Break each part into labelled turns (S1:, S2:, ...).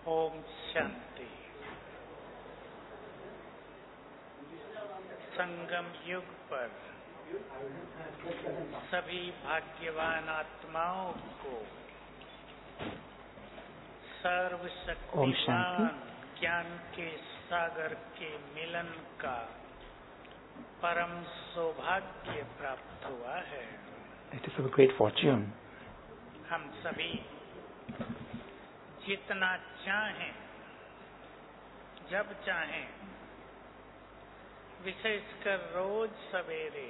S1: ओम शांति। संगम युग पर सभी भाग्यवान आत्माओं को सर्वशक्तिवान ज्ञान के सागर के मिलन का परम सौभाग्य प्राप्त हुआ है।
S2: It is a great fortune.
S1: हम सभी जितना चाहें, जब चाहें, विशेषकर रोज सवेरे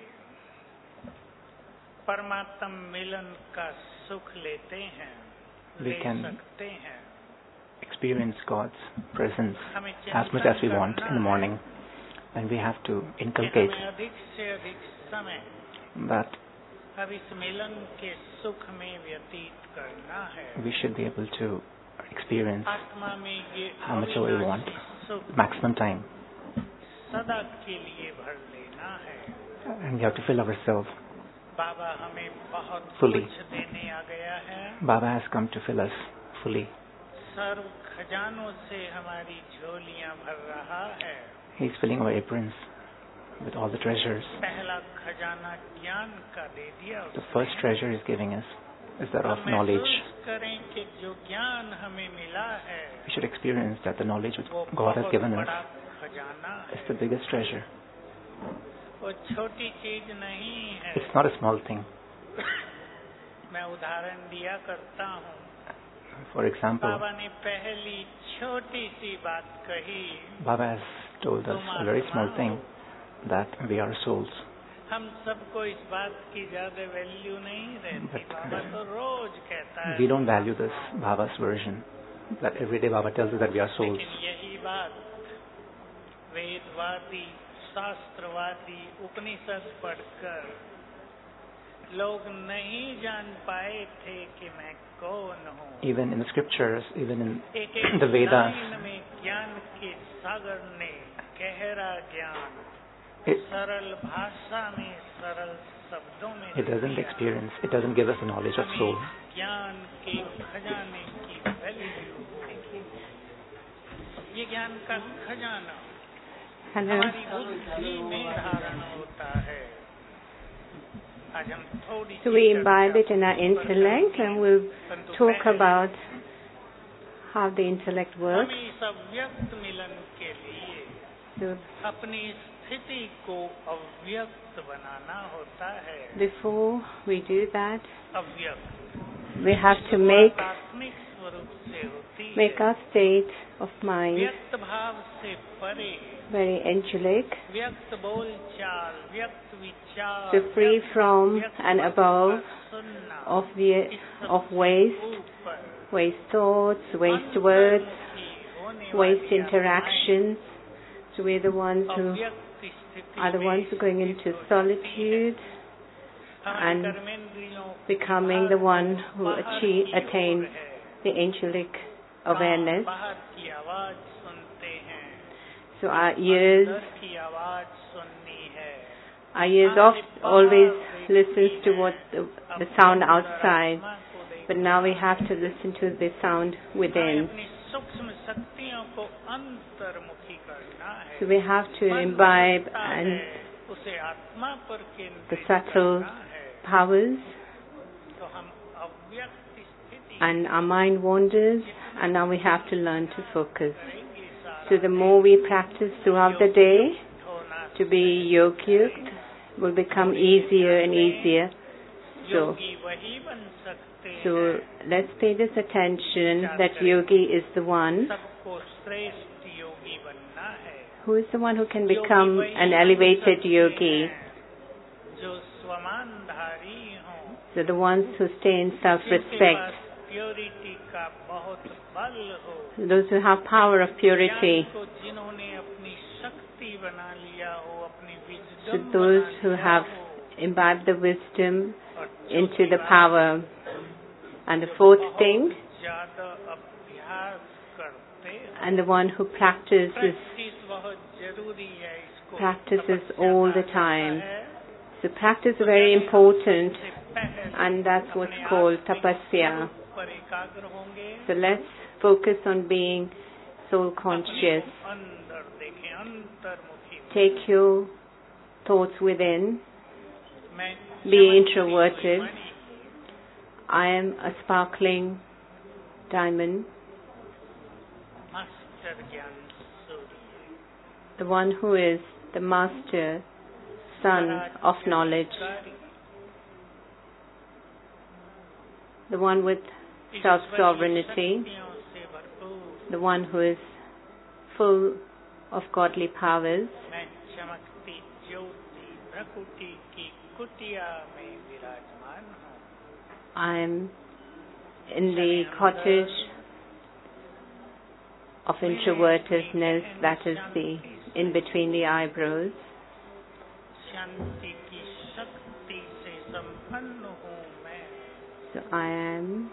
S1: परमात्म मिलन का सुख लेते हैं, ले सकते हैं।
S2: Experience God's presence as much as we want in the morning, and we have to inculcate
S1: अधिक से अधिक समय
S2: that
S1: अब इस मिलन के सुख में व्यतीत करना है।
S2: we should be able to experience
S1: आत्मा में ये
S2: how much we want, maximum time,
S1: सदा के लिए भर लेना है।
S2: and we have to fill ourselves
S1: बाबा हमें बहुत
S2: fully.
S1: कुछ देने आ गया है।
S2: Baba has come to fill us fully.
S1: सर्व खजानों से हमारी झोलियां भर रहा है।
S2: He is filling our aprons with all the treasures.
S1: पहला खजाना ज्ञान का दे दिया।
S2: The first treasure He is giving us is that of knowledge.
S1: करें कि जो ज्ञान हमें मिला है,
S2: We should experience that the knowledge which God has given us
S1: खजाना
S2: is the biggest treasure.
S1: वो छोटी चीज नहीं है।
S2: It's not a small thing.
S1: मैं उदाहरण दिया करता हूँ।
S2: For example,
S1: बाबा ने पहली छोटी सी बात कही।
S2: Baba has told us a very small thing, that we are souls.
S1: हम सबको इस बात की ज्यादा वैल्यू नहीं रहती। बाबा तो रोज कहता है।
S2: We don't value this Baba's version. That every day Baba tells us that we are souls.
S1: लेकिन यही बात वेदवादी, शास्त्रवादी, उपनिषद पढ़कर लोग नहीं जान पाए थे कि मैं कौन हूँ।
S2: Even in the scriptures, even in the Vedas,
S1: में ज्ञान के सागर ने गहरा ज्ञान सरल भाषा में, सरल शब्दों में
S2: it doesn't experience, it doesn't give us the knowledge of soul.
S1: ज्ञान के खजाने की वैल्यू, ये ज्ञान का खजाना हमारी बुद्धि में धारण होता है। आज हम थोड़ी
S3: So we imbibe it in our intellect, and we'll talk about how the intellect works.
S1: हमें इस अव्यक्त मिलन के लिए
S3: So
S1: अपनी स्थिति को अव्यक्त बनाना होता है।
S3: before we do that,
S1: अव्यक्त
S3: we have to make
S1: आत्मिक स्वरूप से होती
S3: make
S1: है।
S3: our state of mind
S1: व्यक्त भाव से परे,
S3: very angelic,
S1: व्यक्त बोल चाल, व्यक्त विचार,
S3: so free from and above
S1: सुनना,
S3: of waste thoughts, waste words, waste interactions. So we're the ones who are the ones who are going into solitude and becoming the one who attain the angelic awareness.
S1: बाहर की आवाज सुनते हैं,
S3: So our ears
S1: अंदर की आवाज सुननी है।
S3: always listens to what the sound outside, but now we have to listen to the sound within.
S1: अपनी सूक्ष्म शक्तियों को अंतर्मुखी करना है।
S3: So we have to imbibe and
S1: उसे आत्मा पर
S3: the
S1: केंद्रित
S3: subtle
S1: करना है।
S3: powers,
S1: तो हम अव्यक्त स्थिति
S3: and our mind wanders, and now we have to learn to focus. So the more we practice throughout the day to be yogyukt, will become easier and easier.
S1: योगी वही बन सकते
S3: So
S1: हैं
S3: let's pay this attention that yogi is the one
S1: सबको श्रेष्ठ योगी बनना है।
S3: who is the one who can become an elevated yogi.
S1: जो स्वमानधारी हों,
S3: So the ones who stay in self-respect,
S1: purity का बहुत बल हो,
S3: those who have power of purity,
S1: ज्ञान को जिन्होंने अपनी शक्ति बना लिया हो, अपनी
S3: so
S1: wisdom
S3: those who have imbibed the wisdom into the power. And the fourth thing,
S1: ज्यादा अभ्यास करते हैं।
S3: and the one who practices
S1: practice बहुत जरूरी है, इसको
S3: practices
S1: तपस्या
S3: all the
S1: कहा
S3: time.
S1: जाता है।
S3: So practice is very important,
S1: सबसे पहले
S3: and that's what's called tapasya.
S1: पर एकाग्र होंगे,
S3: So let's focus on being soul conscious. Take your thoughts within. Be introverted. I am a sparkling diamond. The one who is the master, sun of knowledge. The one with self-sovereignty. The one who is full of godly powers. I am in the cottage of introvertedness, that is the in between the eyebrows. So I am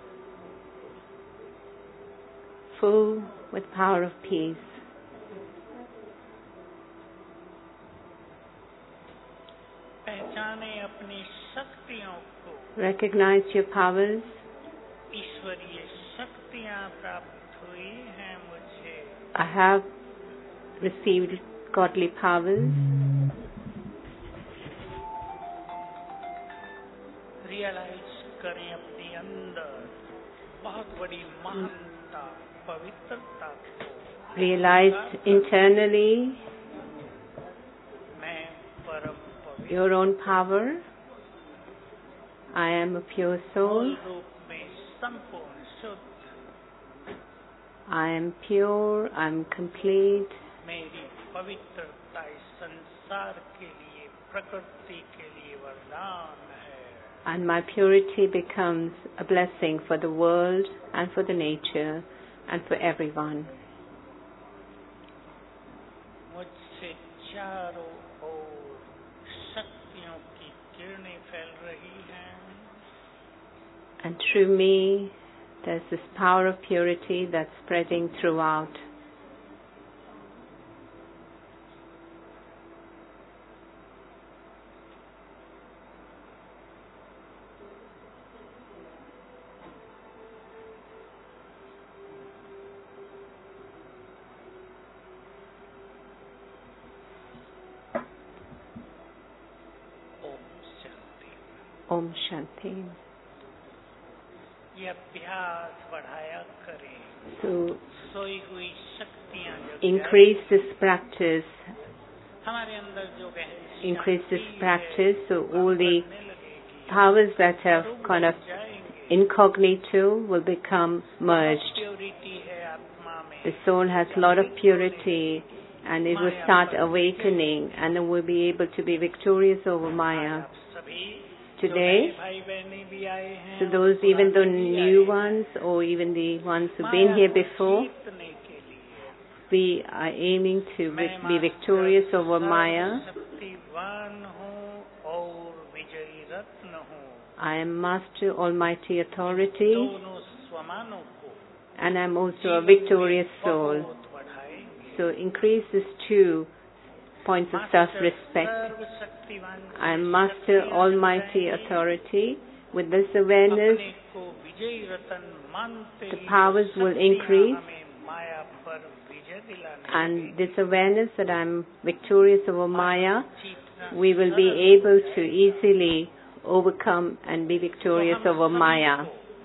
S3: full with power of peace. Recognize your powers. I have received godly powers.
S1: Realize करें अपने अंदर बहुत बड़ी महानता पवित्रता को.
S3: Realize internally
S1: मैं परम पवित्र.
S3: Your own power. I am a pure soul.
S1: रूप में संपूर्ण शुद्ध.
S3: I am pure. I am complete.
S1: मेरी पवित्रता इस संसार के लिए, प्रकृति के लिए वरदान है.
S3: And my purity becomes a blessing for the world and for the nature and for everyone.
S1: मुझसे चारों ओर शक्तियों की किरणें फैल रही हैं.
S3: And through me, there's this power of purity that's spreading throughout. Om Shanti.
S1: ये अभ्यास बढ़ाया करें.
S3: So
S1: सोई हुई शक्तियां
S3: increase this practice.
S1: हमारे अंदर जो
S3: Increase this practice, so all the powers that have kind of incognito will become merged. The soul has a lot of purity, and it will start awakening, and then we'll be able to be victorious over Maya. Today, so those, even the new ones or even the ones who've been here before, we are aiming to be victorious over Maya. I am Master Almighty Authority, and I'm also a victorious soul. So increase these 2 points of self-respect. I am Master Almighty Authority. With this awareness, the powers will increase, and this awareness that I am victorious over Maya, we will be able to easily overcome and be victorious over Maya.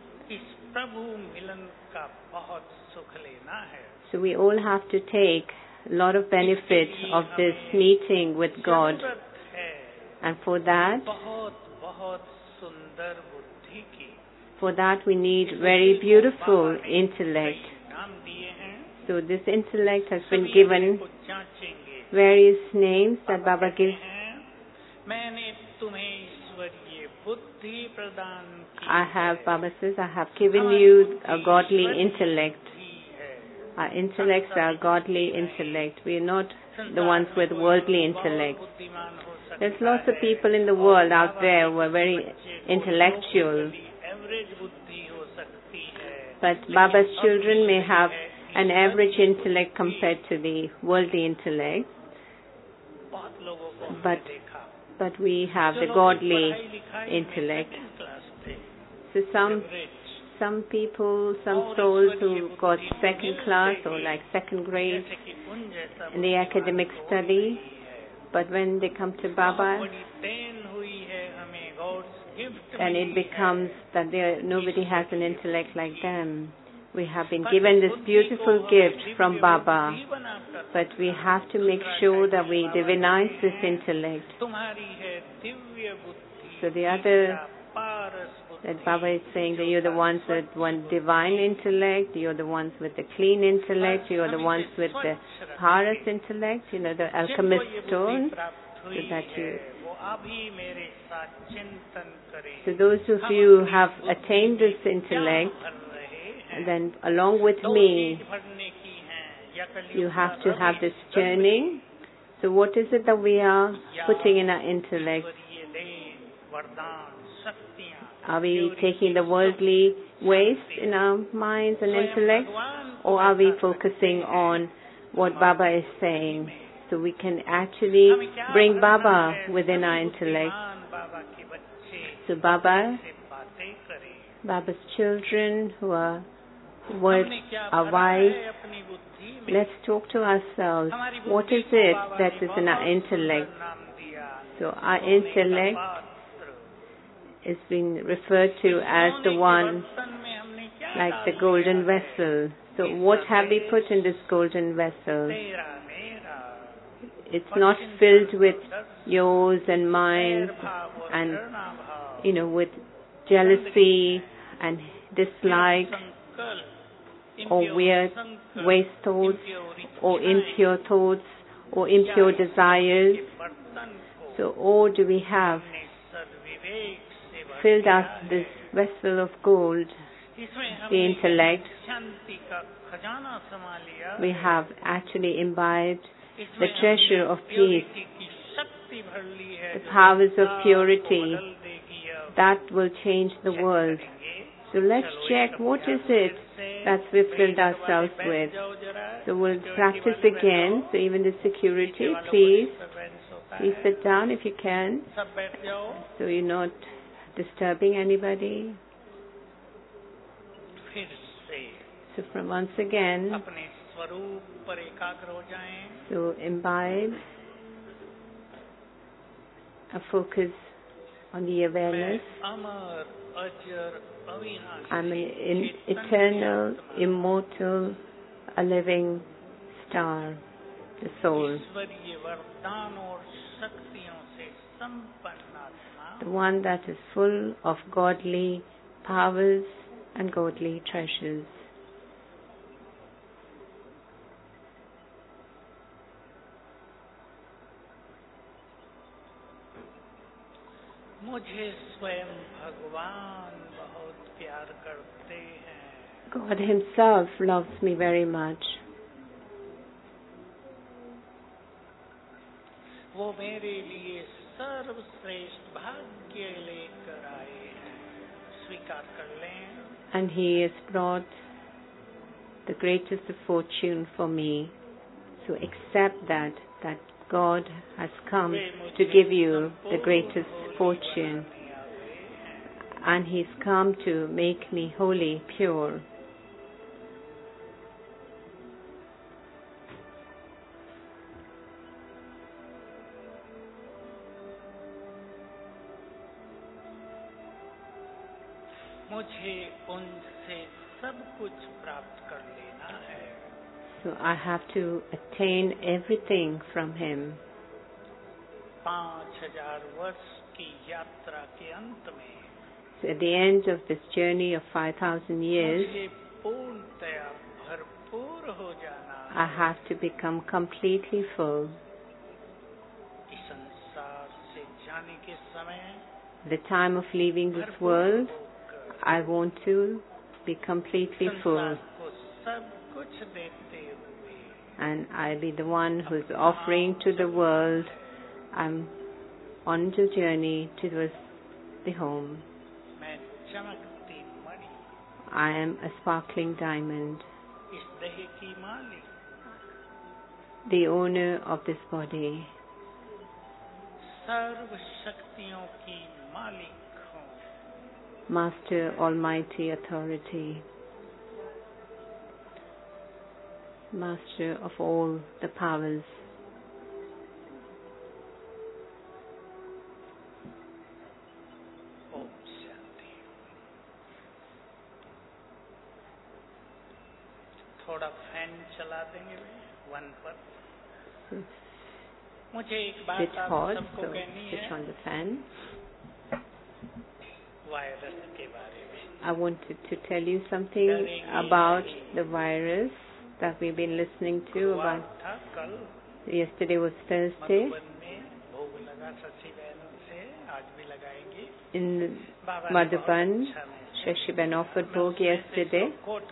S3: So we all have to take a lot of benefit of this meeting with God. And for that we need very beautiful intellect. So this intellect has been given various names that Baba gives. Baba says, I have given you a godly intellect. Our intellects are godly intellect. We are not the ones with worldly intellect. There's lots of people in the world out there who are very intellectual. But Baba's children may have an average intellect compared to the worldly intellect. But we have the godly intellect. So some some people, some souls who got second class or like second grade in the academic study, but when they come to Baba, and it becomes that nobody has an intellect like them. We have been given this beautiful gift from Baba, but we have to make sure that we divinize this intellect. So the other, that Baba is saying that you're the ones with one divine intellect, you're the ones with the clean intellect, you're the ones with the Paras intellect, the alchemist stone, so that you... So those of you who have attained this intellect, then along with me, you have to have this journey. So what is it that we are putting in our intellect? Are we taking the worldly ways in our minds and intellect, or are we focusing on what Baba is saying? So we can actually bring Baba within our intellect. So Baba's children who are wise, let's talk to ourselves. What is it that is in our intellect? So our intellect is being referred to as the one like the golden vessel. So what have we put in this golden vessel? It's not filled with yours and mine and, with jealousy and dislike or weird waste thoughts or impure thoughts or impure desires. So or do we have filled us this vessel of gold, the intellect? We have actually imbibed the treasure of peace, the powers of purity that will change the world. So let's check what is it that we've filled ourselves with. So we'll practice again. So even the security, please sit down if you can, so you're not disturbing anybody. So from once again, so imbibe a focus on the awareness. I'm an eternal, immortal, a living star, the soul. The one that is full of godly powers and godly treasures. God Himself loves me very much. And He has brought the greatest of fortune for me. So accept that God has come to give you the greatest fortune. And He's come to make me holy, pure. So I have to attain everything from Him.
S1: 5,000 की यात्रा के अंत में
S3: So at the end of this journey of 5,000 years,
S1: मुझे पूर्णतया भरपूर हो जाना
S3: I have to become completely full.
S1: इस संसार से जाने के समय
S3: The time of leaving this world, I want to be completely full.
S1: संसार को सब कुछ देते हुए
S3: And I'll be the one who's offering to the world. I'm on the journey towards the home.
S1: मैं चमकती मणि
S3: I am a sparkling diamond,
S1: इस देह की मालिक
S3: the owner of this body.
S1: सर्व शक्तियों की मालिक हूँ
S3: Master, Almighty Authority, Master of all the powers.
S1: थोड़ा फैन चला देंगे वन पर. मुझे एक बात आप सबको कहनी है.
S3: Switch on the fan.
S1: Virus के बारे में.
S3: I wanted to tell you something about the virus that we've been listening to about. Yesterday was Thursday. In Madhuban, Shashiban offered Bhog yesterday.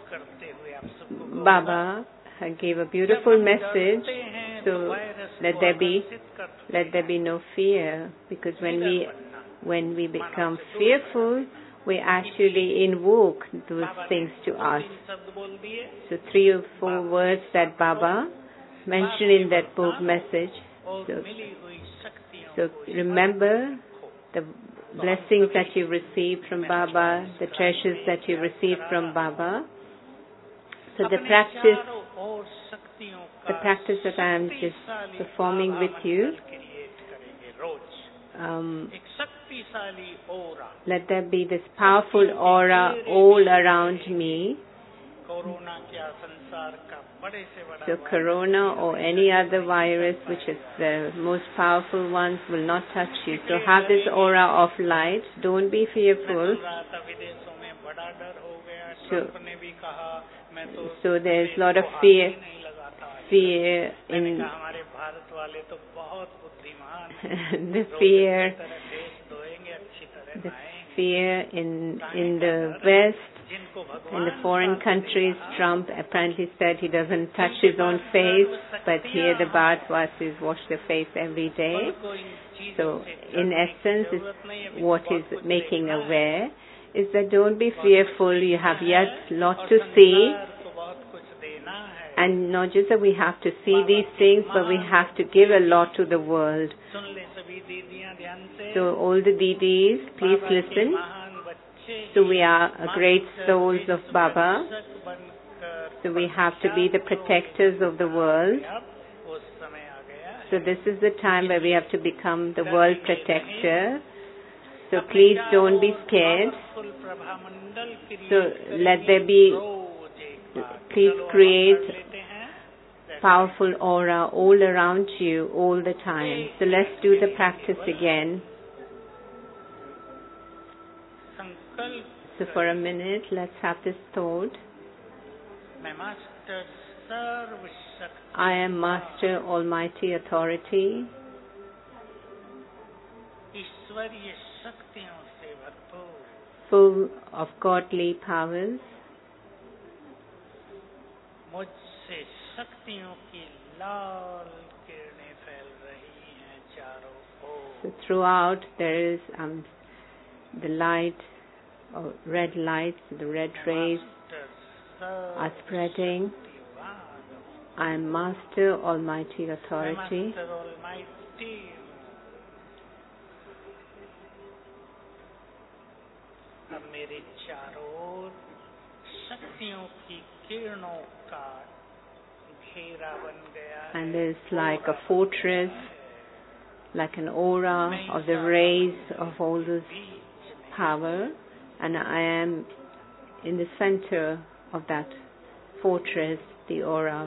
S3: Baba gave a beautiful message, so let there be no fear, because when we become fearful, we actually invoke those things to us. So 3 or 4 words that Baba mentioned in that Bhog message. So remember the blessings that you received from Baba, the treasures that you received from Baba. So the practice that I am just performing with you, let there be this powerful aura all around me. So corona or any other virus, which is the most powerful ones, will not touch you. So have this aura of light. Don't be fearful. So there's a lot of fear in the fear in the West, in the foreign countries. Trump apparently said he doesn't touch his own face, but here the Bharatvasis wash their face every day. So in essence, what is making aware is that don't be fearful. You have yet a lot to see. And not just that we have to see these things, but we have to give a lot to the world. So all the Didis, please listen. So we are great souls of Baba. So we have to be the protectors of the world. So this is the time where we have to become the world protector. So please don't be scared. So let there be, please create powerful aura all around you all the time. So let's do the practice again. So for a minute, let's have this thought. I am Master, Almighty Authority. Full of godly powers. So throughout there is the light, or red lights, the red rays are spreading. I am Master, Almighty Authority. And there's like a fortress, like an aura of the rays of all this power, and I am in the center of that fortress, the aura.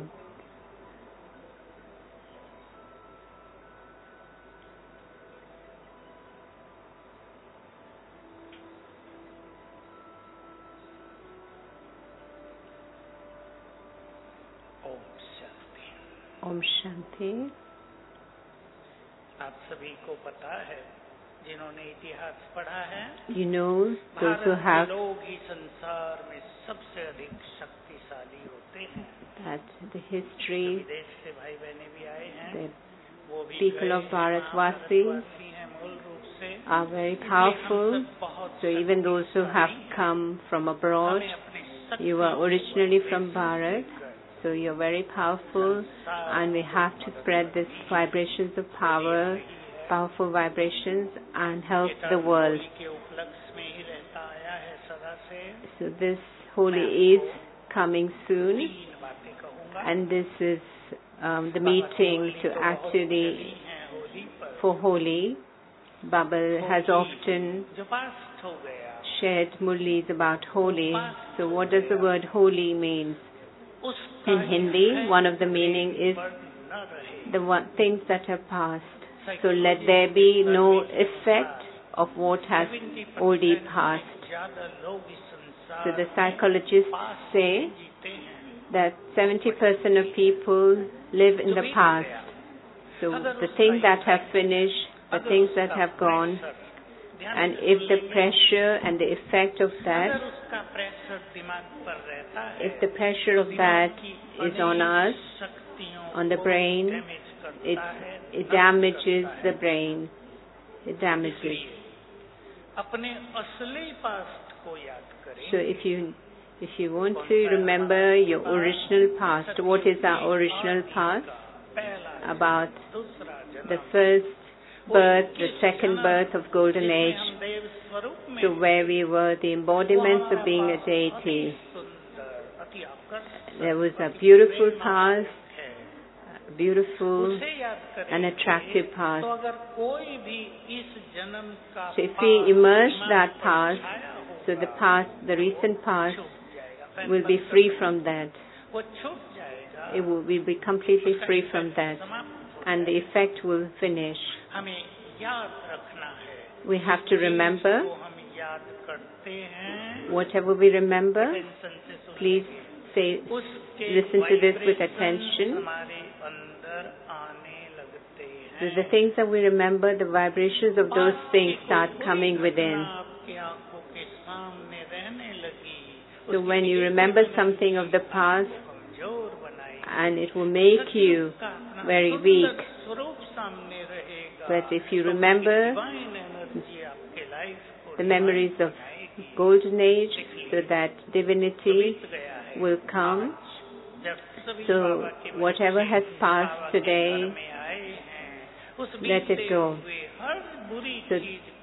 S3: Om Shanti.
S1: आप सभी को पता है, जिन्होंने इतिहास पढ़ा है,
S3: you know, those who have,
S1: लोग ही संसार में सबसे अधिक शक्तिशाली होते हैं.
S3: That the history,
S1: विदेश से भाई बहनें भी आए हैं,
S3: the people of Bharatvasis are very powerful. So even those who have come from abroad, you are originally from Bharat. So you're very powerful, and we have to spread these vibrations of power, powerful vibrations, and help the world. So this Holi is coming soon, and this is the meeting to actually for Holi. Baba has often shared murlis about Holi. So what does the word Holi mean? In Hindi, one of the meaning is the things that have passed. So let there be no effect of what has already passed. So the psychologists say that 70% of people live in the past. So the things that have finished, the things that have gone, and if the pressure and the effect of that, if the pressure of that is on us, on the brain, it damages the brain. It damages. So if you want to remember your original past, what is our original past? About the first birth, the second birth of Golden Age, to where we were the embodiments of being a deity. There was a beautiful past, beautiful and attractive past. So if we immerse that past, so the recent past will be free from that. It will be completely free from that, and the effect will finish. We have to remember. Whatever we remember, please listen to this with attention. So the things that we remember, the vibrations of those things start coming within. So when you remember something of the past, and it will make you very weak. But if you remember the memories of Golden Age, so that divinity will come. So whatever has passed today, let it go. So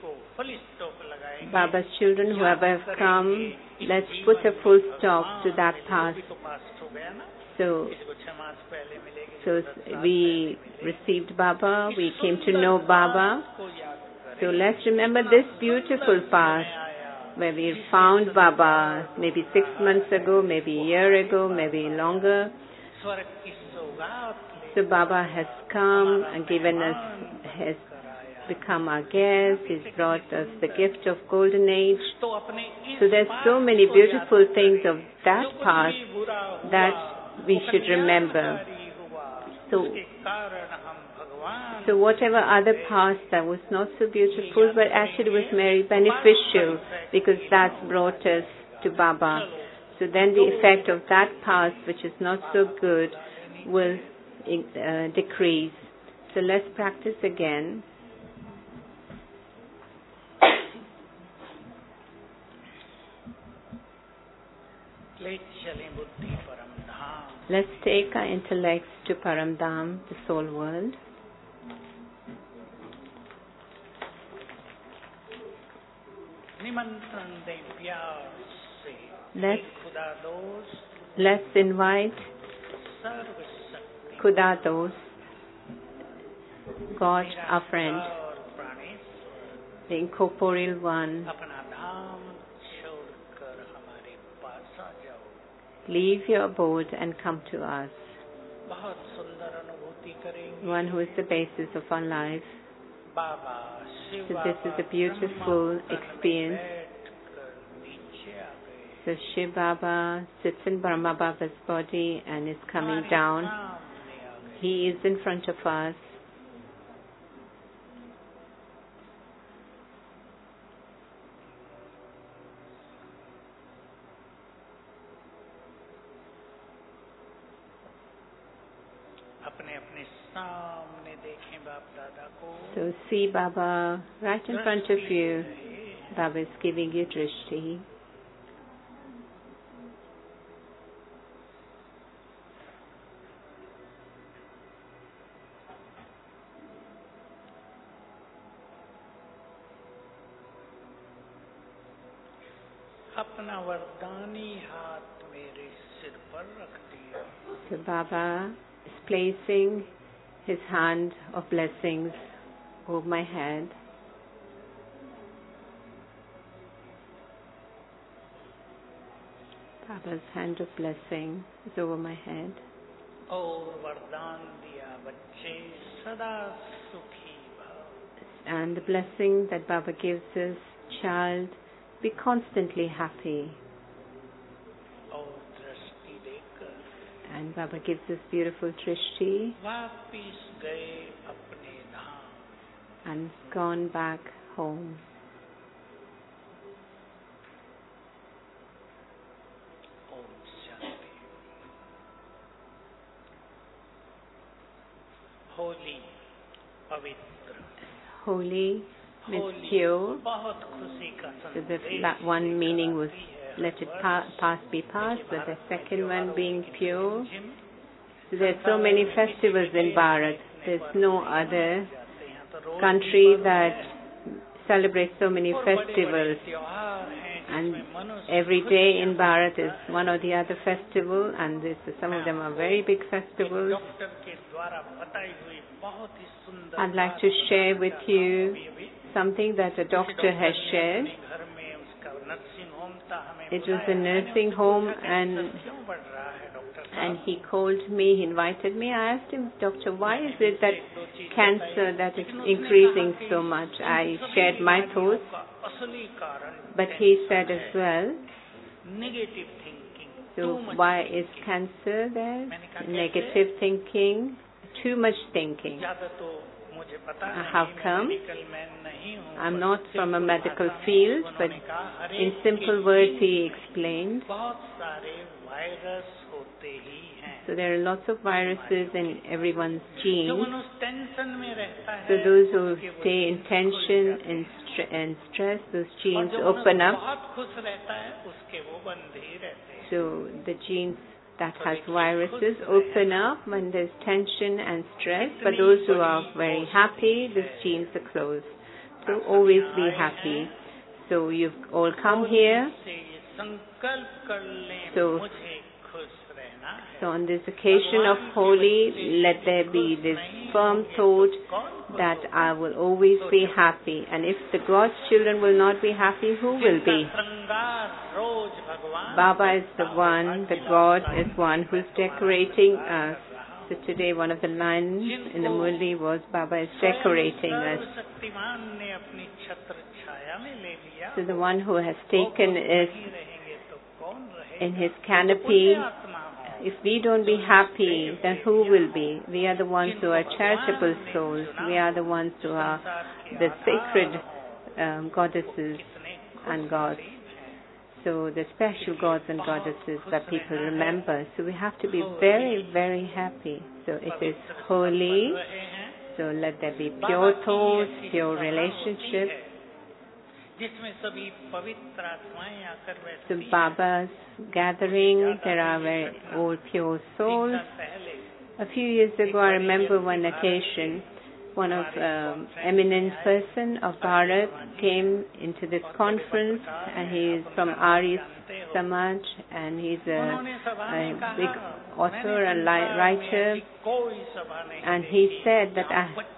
S3: Baba's children, whoever have come, let's put a full stop to that past. So we received Baba, we came to know Baba. So let's remember this beautiful past where we found Baba maybe 6 months ago, maybe a year ago, maybe longer. So Baba has come and has become our guest. He's brought us the gift of Golden Age. So there's so many beautiful things of that past that we should remember. So whatever other past that was not so beautiful, but actually was very beneficial because that's brought us to Baba. So then the effect of that past, which is not so good, will decrease. So let's practice again. Let's take our intellects to Paramdham, the soul world. Let's invite Khuda God, our friend, the incorporeal one. Leave your abode and come to us. One who is the basis of our life. So this is a beautiful experience. So Shiv Baba sits in Brahma Baba's body and is coming down. He is in front of us. So see Baba right in front of you. Baba is giving you drishti.
S1: अपना वरदानी हाथ मेरे सिर पर रख दिया.
S3: So Baba is placing his hand of blessings over my head. Baba's hand of blessing is over my head.
S1: और वरदान दिया बच्चे सदा सुखी भव.
S3: And the blessing that Baba gives us, child, be constantly happy.
S1: और दृष्टि देकर.
S3: And Baba gives us beautiful drishti.
S1: वापिस गए अपने धाम.
S3: And gone back home.
S1: Holi पवित्र.
S3: Holy means pure.
S1: बहुत खुशी का
S3: So
S1: संदेश.
S3: that one meaning was let it pass be past, but the second one being pure. So there are so many festivals in Bharat. There's no other country that celebrates so many festivals. And every day in Bharat is one or the other festival, and some of them are very big festivals. I'd like to share with you something that a doctor has shared. It was a nursing home, and he called me, he invited me. I asked him, Doctor, why is it that cancer that is increasing so much? I shared my thoughts, but he said as well,
S1: negative thinking.
S3: so why is cancer there? Negative thinking, too much thinking. How come? I'm not from a medical field, but in simple words he explained. So there are lots of viruses in everyone's genes. So those who stay in tension and stress, those genes open up. So the genes that has viruses open up when there's tension and stress, but those who are very happy, these genes are closed. So always be happy. So you've all come here. So on this occasion of Holi, let there be this firm thought that I will always be happy. And if the God's children will not be happy, who will be? Baba is the one, the God is one who's decorating us. So today one of the lines in the Murli was Baba is decorating us. So the one who has taken us in his canopy, if we don't be happy, then who will be? We are the ones who are charitable souls. We are the ones who are the sacred goddesses and gods. So the special gods and goddesses that people remember. So we have to be very, very happy. So it is holy. So let there be pure thoughts, pure relationship. So Baba's gathering, there are very all pure souls. A few years ago, I remember one occasion, one of eminent person of Bharat came into this conference, and he is from Arya Samaj, and he's a big author and writer, and he said that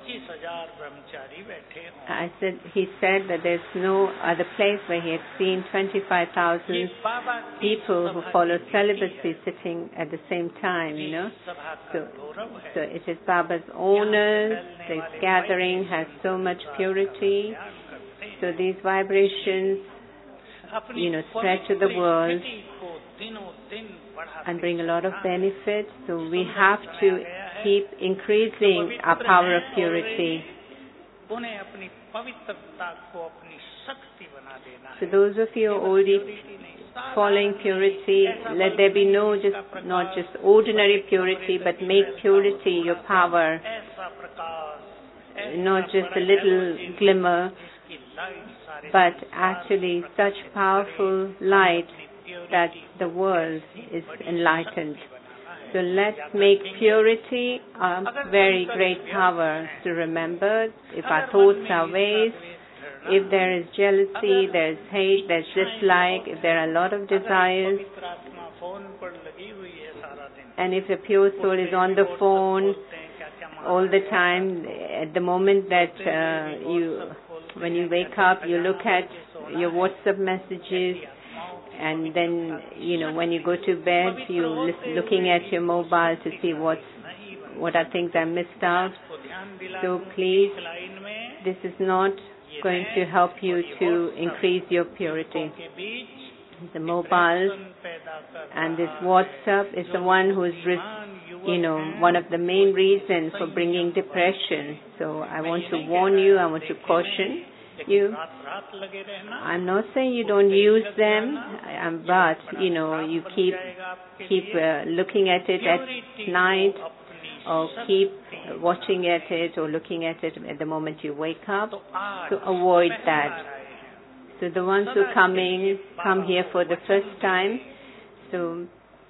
S3: he said that there's no other place where he had seen 25,000 people who follow celibacy sitting at the same time, you know. So it is Baba's honor. This gathering has so much purity. So these vibrations, you know, spread to the world and bring a lot of benefit. So we have to keep increasing our power of purity. So those of you already following purity, let there be not just ordinary purity, but make purity your power. Not just a little glimmer, but actually such powerful light that the world is enlightened. So let's make purity a very great power to remember. If our thoughts are waste, if there is jealousy, there's hate, there's dislike, if there are a lot of desires, and if the pure soul is on the phone all the time, at the moment that when you wake up, you look at your WhatsApp messages, and then, when you go to bed, you're looking at your mobile to see what are things I missed out. So please, this is not going to help you to increase your purity. The mobile and this WhatsApp is the one who is, one of the main reasons for bringing depression. So I want to warn you, I want to caution you. I'm not saying you don't use them, but, you keep looking at it at night, or keep watching at it or looking at it at the moment you wake up, to avoid that. So the ones who come here for the first time, so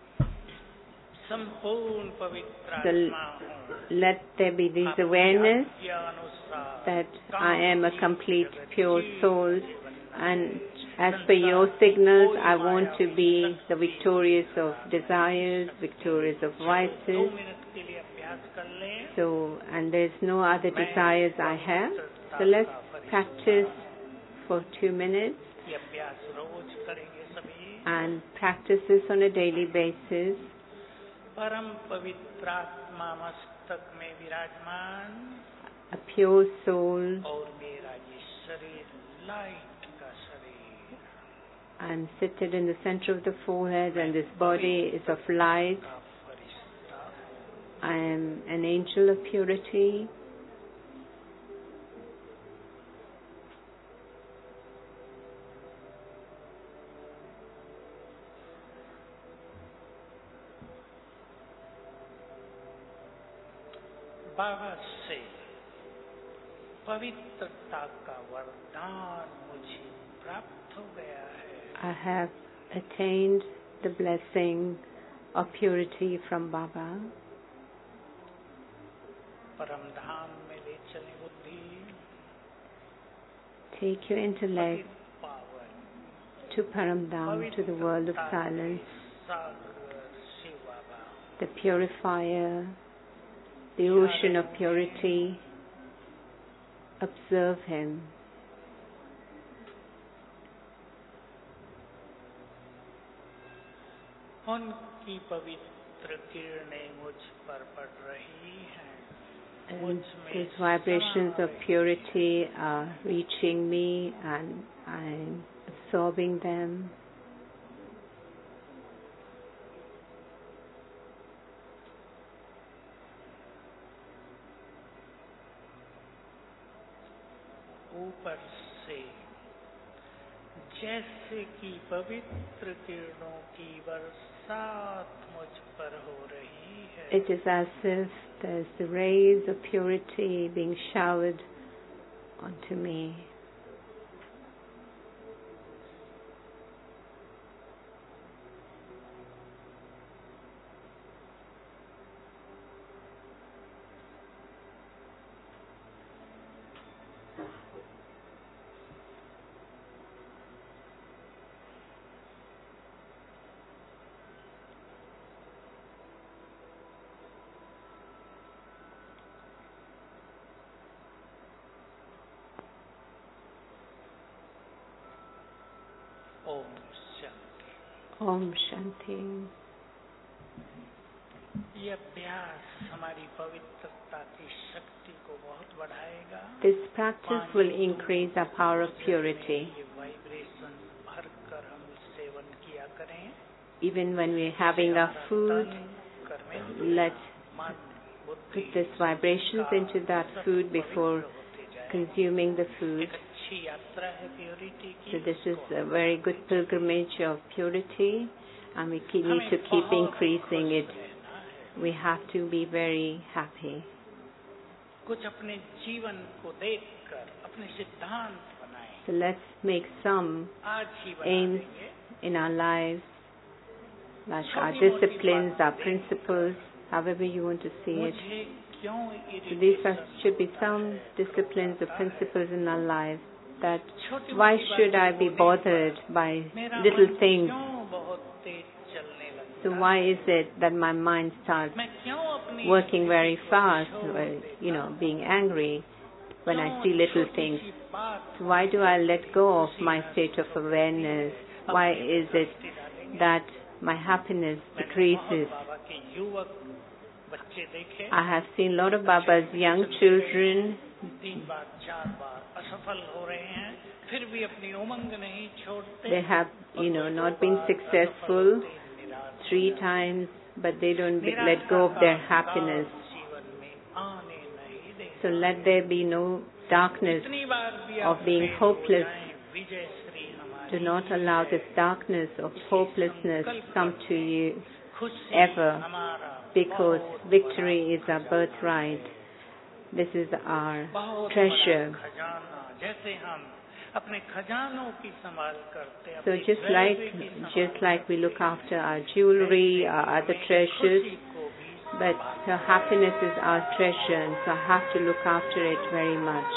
S3: let there be this awareness that I am a complete pure soul, and as per your signals, I want to be the victorious of desires, victorious of vices. So, and there's no other desires I have. So let's practice for 2 minutes and practice this on a daily basis. A pure soul, I'm seated in the center of the forehead, and this body is of light. I am an angel of purity.
S1: बाबा से पवित्रता का वरदान मुझे प्राप्त हो गया है.
S3: I have attained the blessing of purity from Baba.
S1: परम धाम में ले चले बुद्धि.
S3: Take your intellect to Paramdham, to the world of silence, the purifier, the ocean of purity. Observe him.
S1: उनकी पवित्र किरणें मुझ पर पड़ रही हैं.
S3: And these vibrations of purity are reaching me, and I'm absorbing them.
S1: ऊपर से जैसे कि पवित्र किरणों की बरसात मुझ पर हो रही है.
S3: It is as if there's the rays of purity being showered onto me.
S1: Om Shanti.
S3: Om Shanti.
S1: ये अभ्यास हमारी पवित्रता की शक्ति को बहुत बढ़ाएगा.
S3: This practice will increase our power of purity.
S1: ये वाइब्रेशन भरकर हम सेवन किया करें.
S3: Even when we're having our food, let's put these vibrations into that food before consuming the food. So this is a very good pilgrimage of purity, and we need to keep increasing it. We have to be very happy. So let's make some aims in our lives, like our disciplines, our principles, however you want to see it. So these should be some disciplines or principles in our lives. that why should I be bothered by little things? So why is it that my mind starts working very fast, being angry when I see little things? So why do I let go of my state of awareness? Why is it that my happiness decreases? I have seen a lot of Baba's young children. They have, not been successful 3 times, but they don't let go of their happiness. So let there be no darkness of being hopeless. Do not allow this darkness of hopelessness come to you ever, because victory is our birthright. This is our treasure. So just like we look after our jewelry, our other treasures, but happiness is our treasure, and so I have to look after it very much.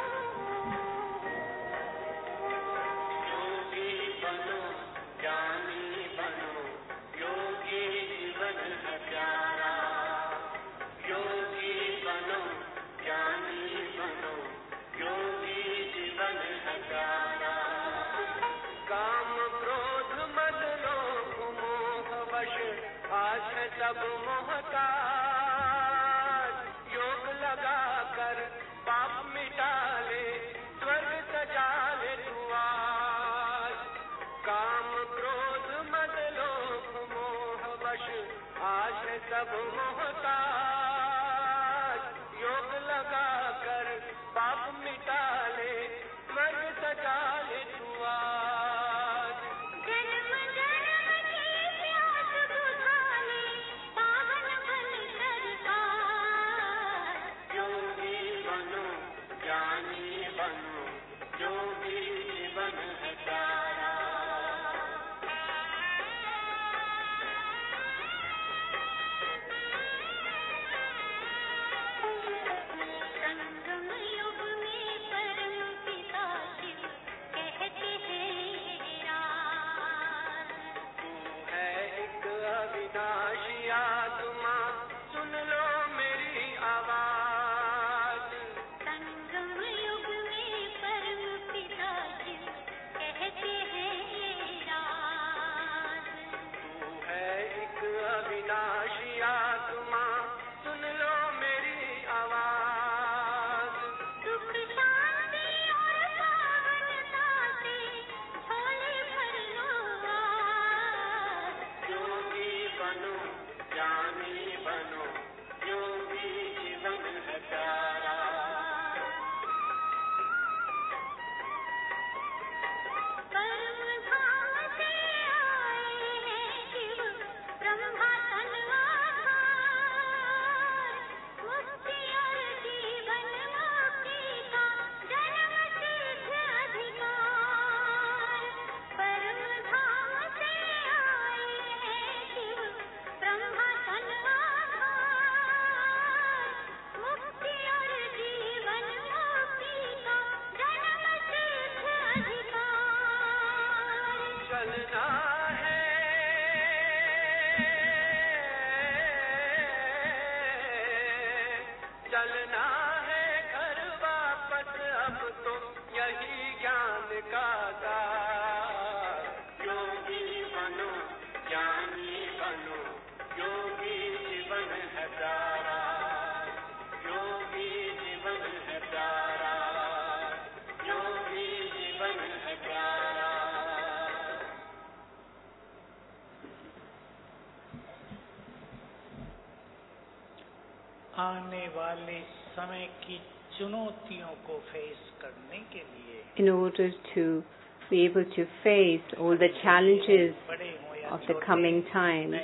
S1: आने वाले समय की चुनौतियों को face करने के लिए,
S3: in order to be able to face all the challenges of the coming times,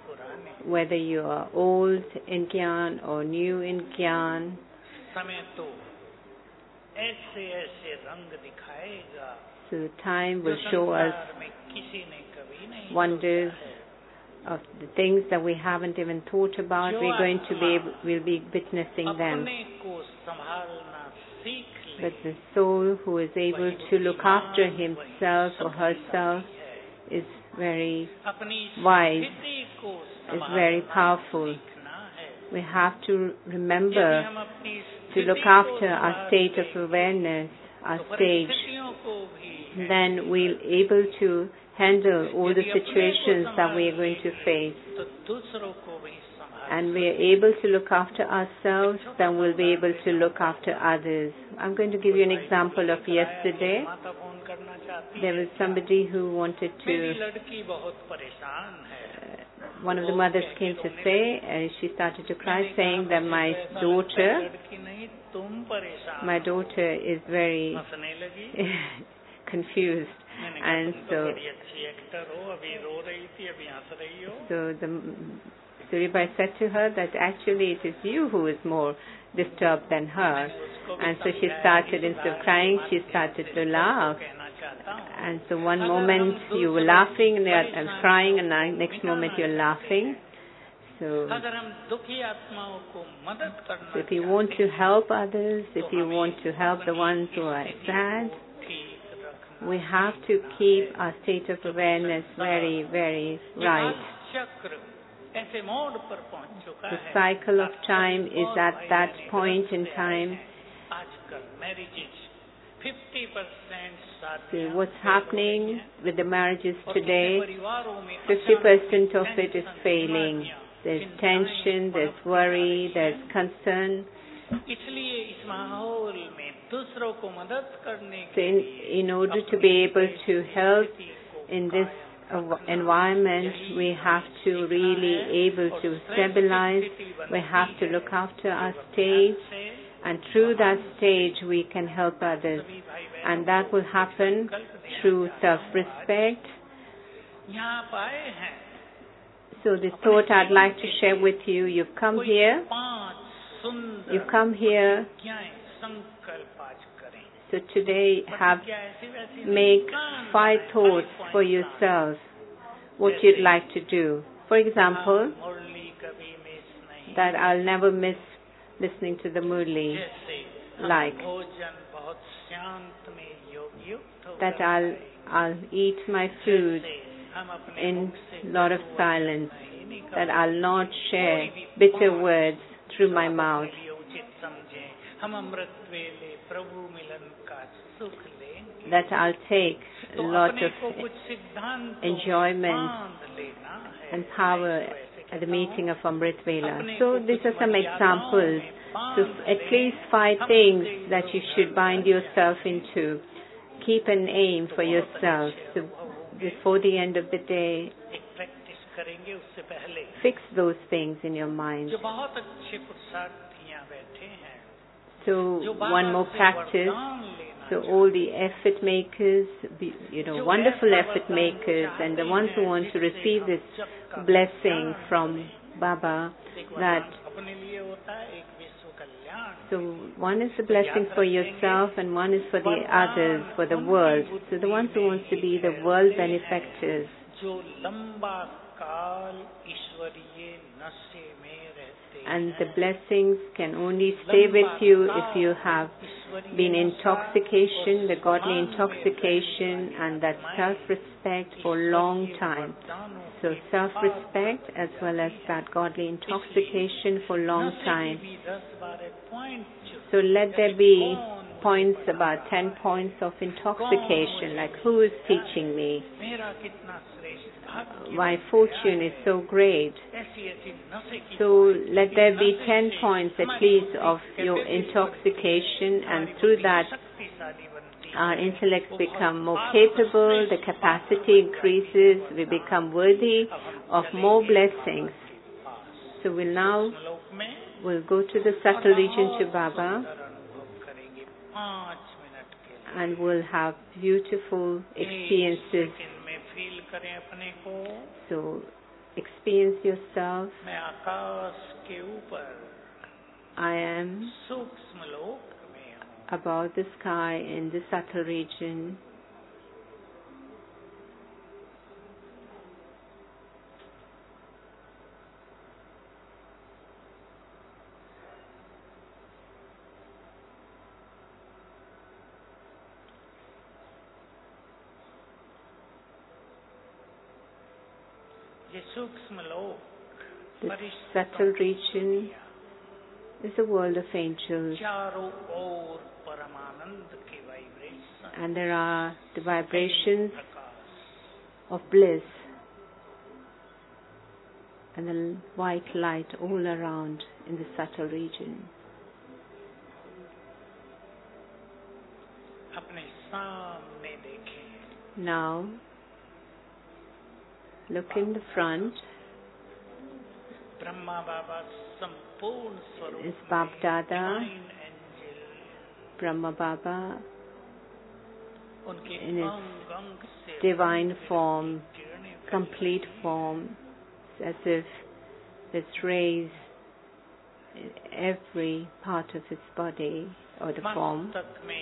S3: whether you are old in Gyan or new in Gyan,
S1: समय तो ऐसे ऐसे रंग दिखाएगा,
S3: so time will show us wonders of the things that we haven't even thought about. We'll be witnessing them. But the soul who is able to look after himself or herself is very wise, is very powerful. We have to remember to look after our state of awareness, our stage. Then we'll able to handle all the situations that we are going to face. And we are able to look after ourselves, then we'll be able to look after others. I'm going to give you an example of yesterday. There was somebody who wanted to, one of the mothers came to say, she started to cry saying that my daughter is very confused. And so the Suryabai said to her that actually it is you who is more disturbed than her. And so she started, instead of crying, she started to laugh. And so one moment you were laughing and crying, and the next moment you're laughing. So if you want to help others, if you want to help the ones who are sad, we have to keep our state of awareness very, very right. The cycle of time is at that point in time. So what's happening with the marriages today, 50% of it is failing. There's tension, there's worry, there's concern. So in order to be able to help in this environment, we have to really able to stabilize. We have to look after our stage, and through that stage we can help others, and that will happen through self-respect. So the thought I'd like to share with you: you've come here. So today make 5 thoughts for yourself, what you'd like to do. For example, that I'll never miss listening to the Murli, like that I'll eat my food in a lot of silence, that I'll not share bitter words through my mouth, that I'll take a lot of enjoyment and power at the meeting of Amrit Vela. So these are some examples. So at least 5 things that you should bind yourself into. Keep an aim for yourself. So before the end of the day, fix those things in your mind. So one more practice. So all the effort makers, wonderful effort makers, and the ones who want to receive this blessing from Baba, that so one is the blessing for yourself and one is for the others, for the world. So the ones who want to be the world benefactors, and the blessings can only stay with you if you have been intoxication, the godly intoxication, and that self-respect for a long time. So self-respect as well as that godly intoxication for a long time. So let there be points, about 10 points of intoxication, like who is teaching me? My fortune is so great. So let there be 10 points at least of your intoxication, and through that our intellects become more capable, the capacity increases, we become worthy of more blessings. So we'll go to the subtle region to Baba, and we'll have beautiful experiences. So experience yourself. I am above the sky in the subtle region. This subtle region is the world of angels, and there are the vibrations of bliss and the white light all around in the subtle region. Now, look in the front. Is Bab Dada, Brahma Baba, in his divine form, complete form, as if there's rays in every part of his body or the form.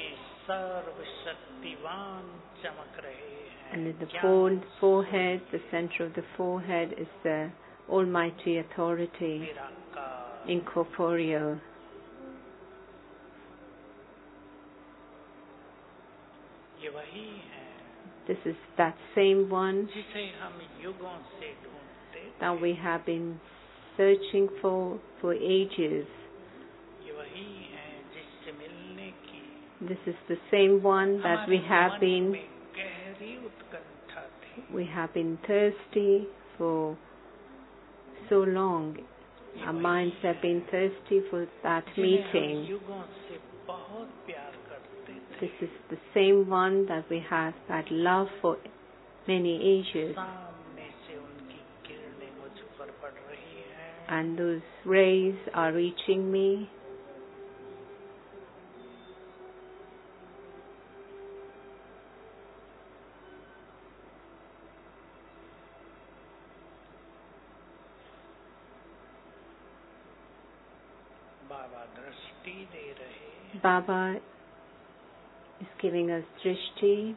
S3: And in the forehead, the center of the forehead is the Almighty Authority, incorporeal. This is that same one that we have been searching for ages. This is the same one that we have been thirsty for so long. Our minds have been thirsty for that meeting. This is the same one that we have had love for many ages. And those rays are reaching me. Baba is giving us drishti.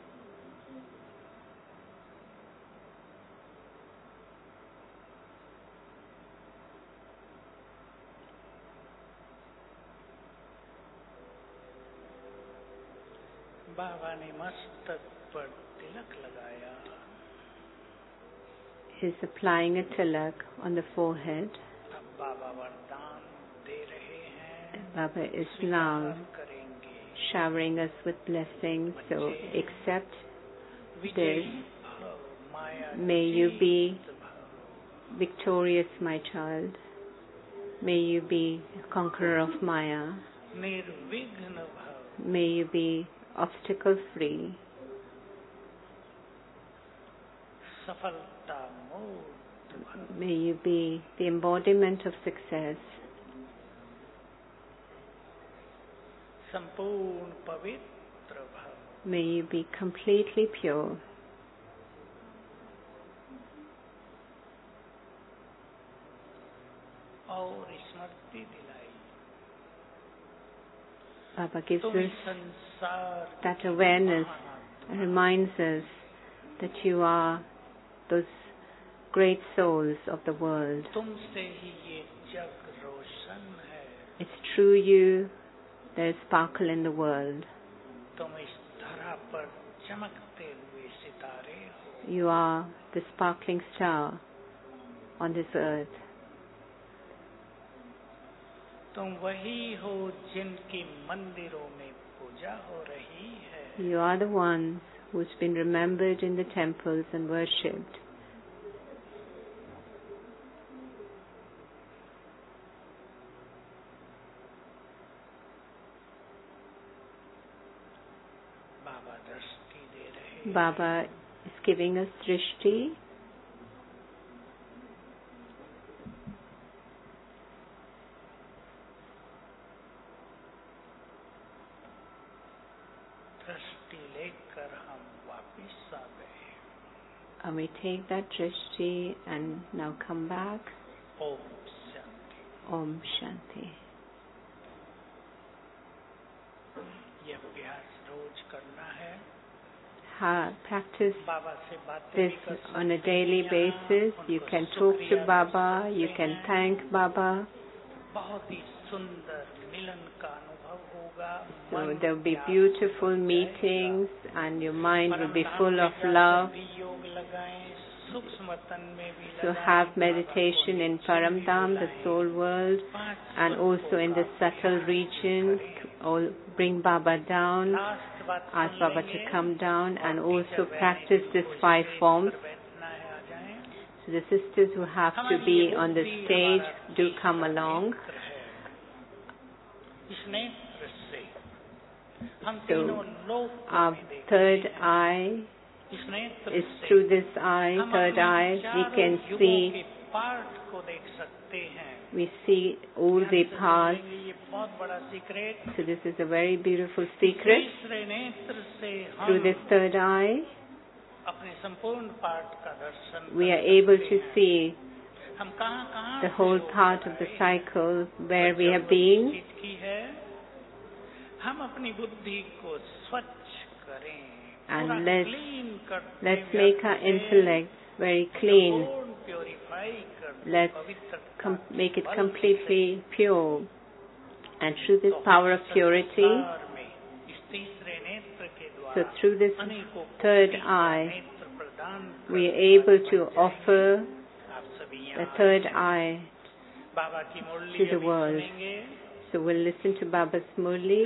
S1: बाबा ने मस्तक पर तिलक लगाया.
S3: He's applying a tilak on the forehead.
S1: अब बाबा वरदान दे रहे हैं.
S3: Baba is now showering us with blessings, so accept this. May you be victorious, my child. May you be a conqueror of Maya. May you be obstacle-free. May you be the embodiment of success. May you be completely pure. Baba gives us that awareness and reminds us that you are those great souls of the world. It's through you there is sparkle in the world. You are the sparkling star on this earth. You are the ones who's been remembered in the temples and worshipped. Baba is giving us drishti. And we take that drishti and now come back.
S1: Om Shanti.
S3: Om Shanti.
S1: ये अभ्यास रोज करना है.
S3: Practice this on a daily basis. You can talk to Baba, you can thank Baba. So there will be beautiful meetings and your mind will be full of love. So have meditation in Paramdam, the soul world, and also in the subtle region. Bring Baba down, ask Baba to come down, and also practice these 5 forms. So the sisters who have to be on the stage, do come along. So our third eye is through this eye, third eye, we can see, we see all the parts. So this is a very beautiful secret. Through this third eye, we are able to see the whole part of the cycle where we have been. And let's make our intellect very clean. Let's make it completely pure. And through this power of purity, so through this third eye, we are able to offer the third eye to the world. So we'll listen to Baba's Murli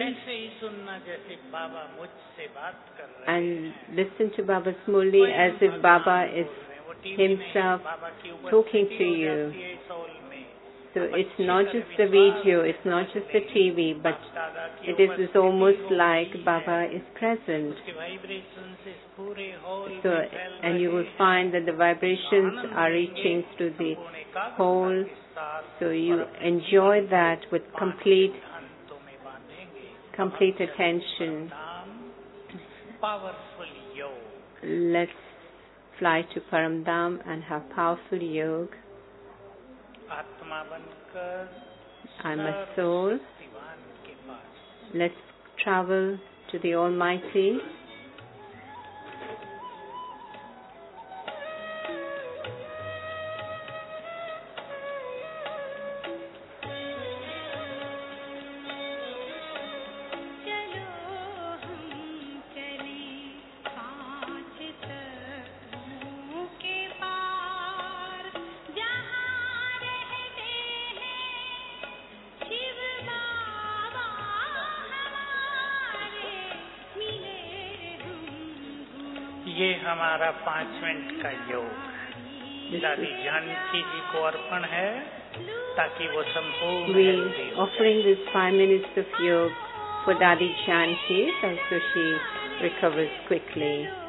S3: and listen to Baba's Murli as if Baba is himself talking to you. So it's not just the video, it's not just the TV, but it is almost like Baba is present. So, and you will find that the vibrations are reaching through the whole. So you enjoy that with complete attention. Let's fly to Paramdam and have powerful yoga. I'm a soul. Let's travel to the Almighty.
S1: ये हमारा 5 minute का योग दादी जानकी जी को अर्पण है ताकि वो संपूर्ण
S3: We offering this 5 minutes of yoga for Dadi Janki so she recovers quickly.